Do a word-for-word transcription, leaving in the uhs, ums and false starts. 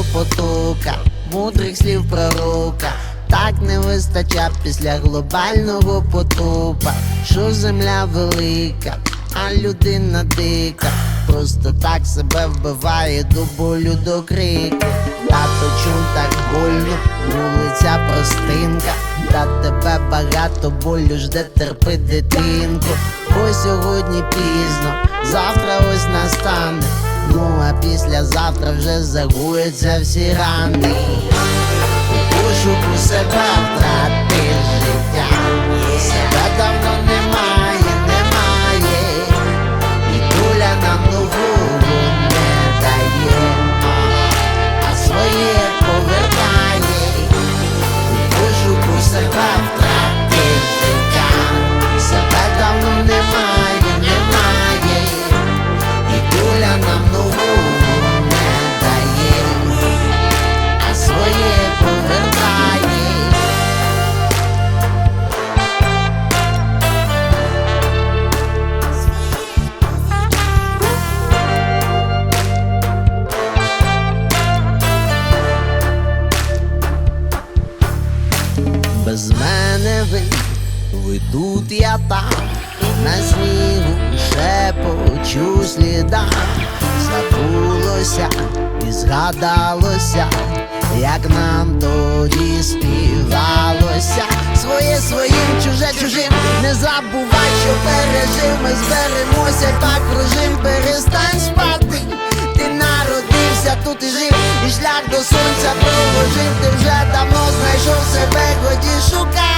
потока, мудрих слів пророка. Так не вистача після глобального потопа, що земля велика, а людина дика. Просто так себе вбиває до болю, до крику. Тато, чом так больно, вулиця простинка, та тебе багато болю жде, терпи, дитинку. Бо сьогодні пізно, завтра ось настане. Ну а післязавтра вже загояться всі рани. У пошуку себе втратиш життя, себе давно немає, немає, і доля нам нового не дає, а своє повертає. У пошуку себе втратиш життя, себе давно немає, немає, і доля нам нового не дає, а своє повертає. Без мене ви, ви тут, я там, на снігу шепочу сліда. Забулося і згадалося, як нам тоді співалося. Своє своїм, чуже чужим, не забувай, що пережив. Ми зберемося, так кружим, перестань спати. Ти народився тут і жив, і шлях до сонця проложив. Ти вже давно знайшов себе, годі шукай.